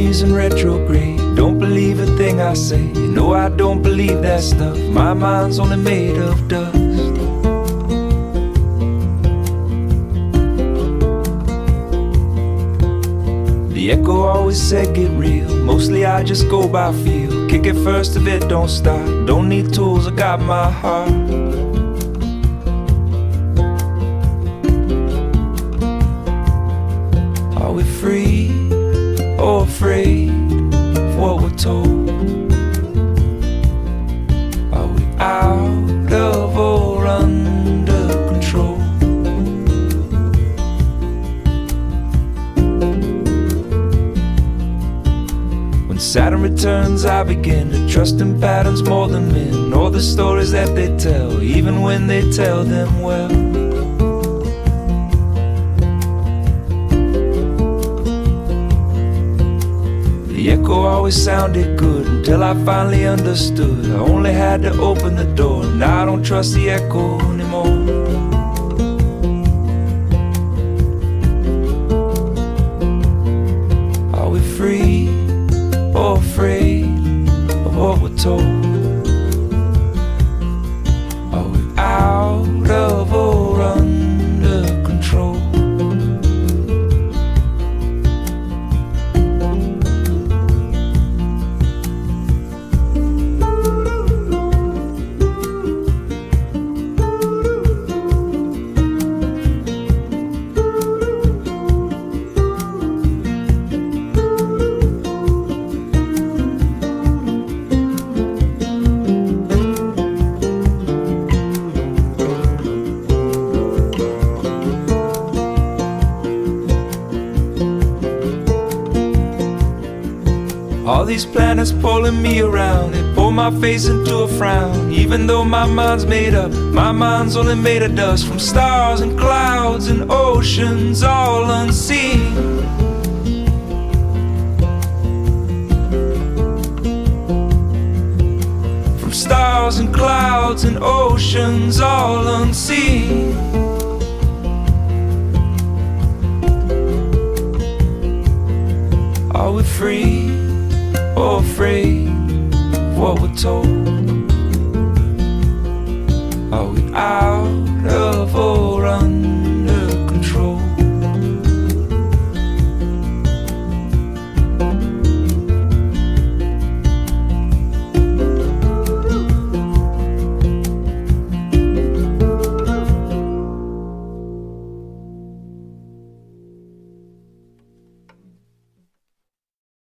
Mercury's in retrograde. Don't believe a thing I say. You know I don't believe that stuff. My mind's only made of dust. The echo always said get real. Mostly I just go by feel. Kick it first if it don't start. Don't need tools, I got my heart. Are we free or afraid of what we're told? Are we out of or under control? When Saturn returns, I begin to trust in patterns more than men. All the stories that they tell, even when they tell them well. The echo always sounded good until I finally understood. I only had to open the door. Now I don't trust the echo anymore. Are we free or afraid of what we're told? Are we out of or under control? All these planets pulling me around, they pull my face into a frown. Even though my mind's made up, my mind's only made of dust. From stars and clouds and oceans all unseen. From stars and clouds and oceans all unseen. Are we free or afraid of what we're told? Are we out of